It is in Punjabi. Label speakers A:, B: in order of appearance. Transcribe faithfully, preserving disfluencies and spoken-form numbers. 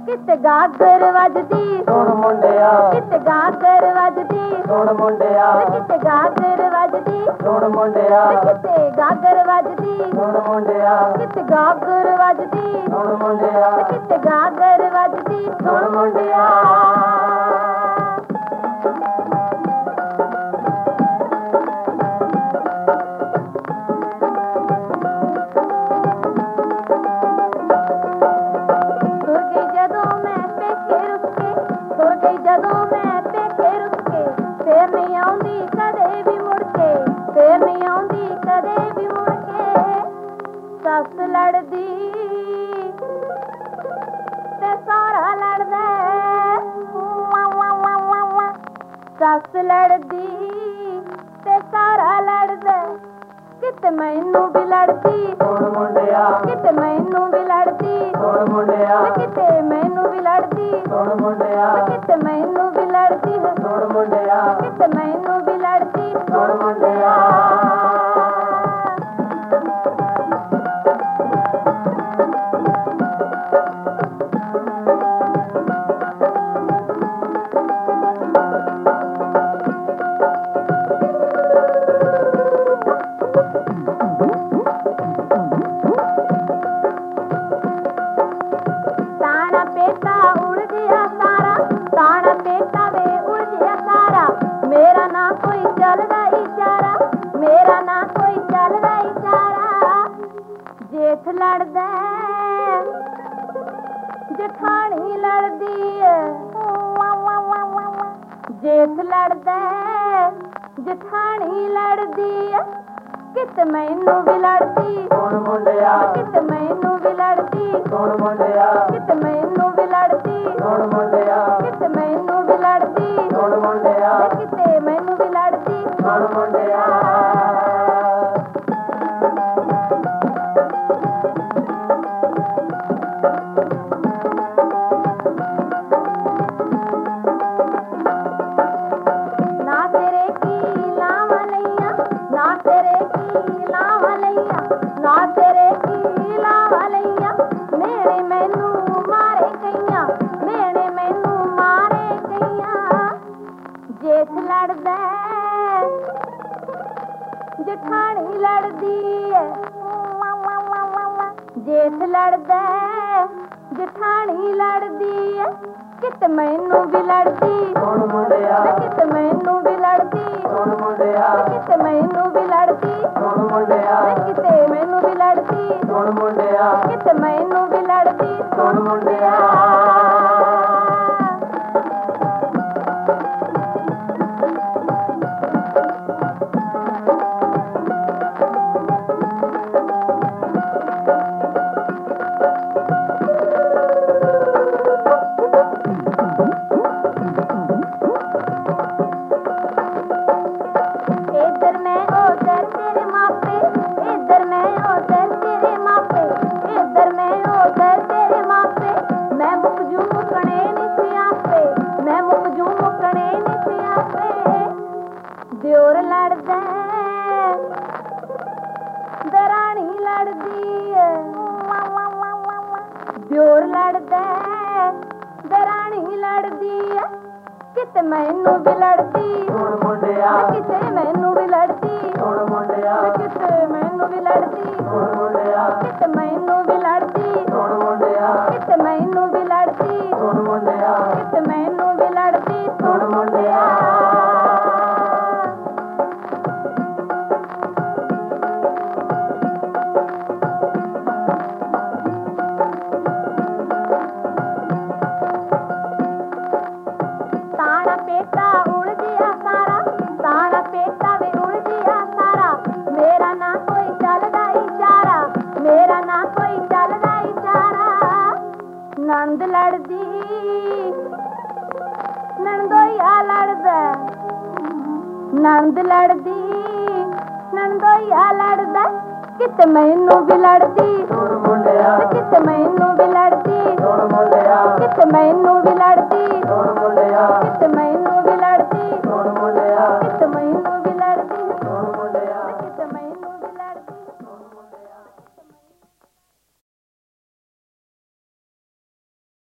A: ਕਿਤੇ ਗਾਗਰ ਵੱਜਦੀ
B: ਸੁਣ ਮੁੰਡਿਆ,
A: ਕਿਤੇ ਗਾਗਰ ਵੱਜਦੀ
B: ਸੁਣ ਮੁੰਡਿਆ,
A: ਕਿਤੇ ਗਾਗਰ ਵੱਜਦੀ
B: ਸੁਣ ਮੁੰਡਿਆ,
A: ਕਿਤੇ ਗਾਗਰ ਵੱਜਦੀ
B: ਸੁਣ ਮੁੰਡਿਆ,
A: ਕਿਤੇ ਗਾਗਰ ਵੱਜਦੀ
B: ਸੁਣ ਮੁੰਡਿਆ,
A: ਕਿਤੇ ਗਾਗਰ ਵੱਜਦੀ
B: ਸੁਣ ਮੁੰਡਿਆ।
A: ਜਦੋਂ ਮੈਂ ਪੇਕੇ ਰੁੱਸ ਕੇ ਫੇਰ ਨਹੀਂ ਆਉਂਦੀ ਕਦੇ ਵੀ ਮੁੜ ਕੇ, ਫੇਰ ਨਹੀਂ ਆਉਂਦੀ ਕਦੇ ਵੀ ਮੁੜ ਕੇ। ਸੱਸ ਲੜਦੀ ਤੇ ਸਹੁਰਾ ਲੜਦਾ, ਸੱਸ ਲੜਦੀ ਤੇ ਸਹੁਰਾ ਲੜਦਾ, ਕਿਤੇ ਮੈਨੂੰ ਵੀ ਲੜਦੀ
B: ਸੁਣ ਮੁੰਡਿਆ,
A: ਕਿਤੇ ਮੈਨੂੰ ਵੀ ਲੜਦੀ
B: ਸੁਣ ਮੁੰਡਿਆ,
A: ਕਿਤੇ ਮੈਨੂੰ ਵੀ ਲੜਦੀ
B: ਸੁਣ ਮੁੰਡਿਆ,
A: ਕਿਤੇ ਮੈਨੂੰ ਵੀ ਲੜਦੀ
B: ਸੁਣ ਮੁੰਡਿਆ,
A: ਕਿਤੇ ਮੈਨੂੰ ਵੀ ਲੜਦੀ
B: ਸੁਣ ਮੁੰਡਿਆ।
A: ਤਾਣਾ ਪੇਟਾ ਉਲਝਿਆ ਸਾਰਾ, ਤਾਣਾ ਪੇਟਾ ਵੇ ਉਲਝਿਆ ਸਾਰਾ, ਮੇਰਾ ਨਾ ਕੋਈ ਚੱਲਦਾ ਇਸ਼ਾਰਾ, ਮੇਰਾ ਨਾ ਕੋਈ ਚੱਲਦਾ ਇਸ਼ਾਰਾ। ਜੇਠ ਲੜਦਾ ਜਠਾਣੀ ਲੜਦੀ ਏ, ਜੇਠ ਲੜਦਾ ਜਠਾਣੀ ਲੜਦੀ ਏ, ਕਿਤੇ ਮੈਨੂੰ ਵੀ ਲੜਦੀ
B: ਸੁਣ ਮੁੰਡਿਆ,
A: ਕਿਤੇ ਮੈਨੂੰ ਵੀ ਲੜਦੀ
B: ਸੁਣ ਮੁੰਡਿਆ,
A: ਕਿਤੇ ਮੈਨੂੰ ਵੀ ਲੜਦੀ
B: ਸੁਣ ਮੁੰਡਿਆ,
A: ਕਿਤੇ ਮੈਨੂੰ ਵੀ ਲੜਦੀ
B: ਸੁਣ ਮੁੰਡਿਆ,
A: ਕਿਤੇ ਮੈਨੂੰ ਵੀ ਲੜਦੀ
B: ਸੁਣ ਮੁੰਡਿਆ।
A: ਨਾ ਤੇਰੇ ਕੀ ਲਾਵਾਂ ਲਈਆਂ, ਨਾ ਤੇਰੇ ਕੀ ਲਾਵਾਂ ਲਈਆਂ, ਨਾ ਤੇਰੇ ਕੀ ਲਾਵਾਂ ਲਈਆਂ, ਮੇਣੇ ਮੈਨੂੰ ਮਾਰੇ ਗਈਆਂ, ਮੇਣੇ ਮੈਨੂੰ ਮਾਰੇ ਗਈਆਂ। ਜੇਠ ਲੜਦਾ ਜਠਾਣੀ ਲੜਦੀ ਏ, ਜੇਠ ਲੜਦਾ ਜਠਾਣੀ ਲੜਦੀ ਏ, ਕਿਤੇ ਮੈਨੂੰ ਵੀ ਲੜਦੀ
B: ਸੁਣ ਮੁੰਡਿਆ,
A: ਕਿਤੇ ਮੈਨੂੰ ਵੀ ਲੜਦੀ
B: ਸੁਣ ਮੁੰਡਿਆ,
A: ਕਿਤੇ ਮੈਨੂੰ ਵੀ ਲੜਦੀ
B: ਸੁਣ ਮੁੰਡਿਆ,
A: ਕਿਤੇ ਮੈਨੂੰ ਵੀ ਲੜਦੀ
B: ਸੁਣ ਮੁੰਡਿਆ,
A: ਕਿਤੇ ਮੈਨੂੰ ਵੀ ਲੜਦੀ
B: ਸੁਣ ਮੁੰਡਿਆ।
A: ਇੱਧਰ ਮੈਂ ਉਧਰ ਤੇਰੇ ਮਾਪੇ, ਇੱਧਰ ਮੈਂ ਉਧਰ ਤੇਰੇ ਮਾਪੇ, ਇੱਧਰ ਮੈਂ ਉਧਰ ਤੇਰੇ ਮਾਪੇ, ਮੈਂ ਮੁੱਕ ਜੂ ਮੁੱਕਣੇ ਨੀ ਸਿਆਪੇ, ਮੈਂ ਮੁੱਕ ਜੂ ਮੁੱਕਣੇ ਨੀ ਸਿਆਪੇ। ਦਿਓਰ ਲੜਦਾ ਦਰਾਣੀ ਲੜਦੀ ਏ, ਦਿਓਰ ਲੜਦਾ ਦਰਾਣੀ ਲੜਦੀ ਏ, ਕਿਤੇ ਮੈਨੂੰ ਵੀ ਲੜਦੀ
B: ਸੁਣ ਮੁੰਡਿਆ,
A: ਕਿਤੇ ਮੈਨੂੰ ਵੀ ਲੜਦੀ
B: ਸੁਣ ਮੁੰਡਿਆ,
A: ਕਿਤੇ ਮੈਨੂੰ ਵੀ ਲੜਦੀ
B: ਸੁਣ ਮੁੰਡਿਆ,
A: ਕਿਤੇ ਮੈਨੂੰ ਵੀ ਲੜਦੀ
B: ਸੁਣ ਮੁੰਡਿਆ,
A: ਕਿਤੇ ਮੈਨੂੰ ਵੀ ਲੜਦੀ
B: ਸੁਣ ਮੁੰਡਿਆ,
A: ਕਿਤੇ ਮੈਨੂੰ ਵੀ ਲੜਦੀ
B: ਸੁਣ ਮੁੰਡਿਆ।
A: ਤਾਣਾ ਪੇਟਾ ਉਲਝਿਆ ਸਾਰਾ, ਤਾਣਾ ਪੇਟਾ ਵੇ ਉਲਝਿਆ ਸਾਰਾ, ਮੇਰਾ ਨਾ ਕੋਈ ਚੱਲਦਾ ਇਸ਼ਾਰਾ, ਮੇਰਾ ਨਾ ਕੋਈ ਚੱਲਦਾ ਇਸ਼ਾਰਾ। ਨੰਦ ਲੜਦੀ ਨੰਦੋਈਆ ਲੜਦਾ, ਨੰਦ ਲੜਦੀ ਨੰਦੋਈਆ ਲੜਦਾ, ਕਿਤੇ ਮੈਨੂੰ ਵੀ ਲੜਦੀ
B: ਸੁਣ ਮੁੰਡਿਆ,
A: ਕਿਤੇ ਮੈਨੂੰ ਵੀ ਲੜਦੀ
B: ਸੁਣ ਮੁੰਡਿਆ,
A: ਕਿਤੇ ਮੈਨੂੰ ਵੀ ਲੜਦੀ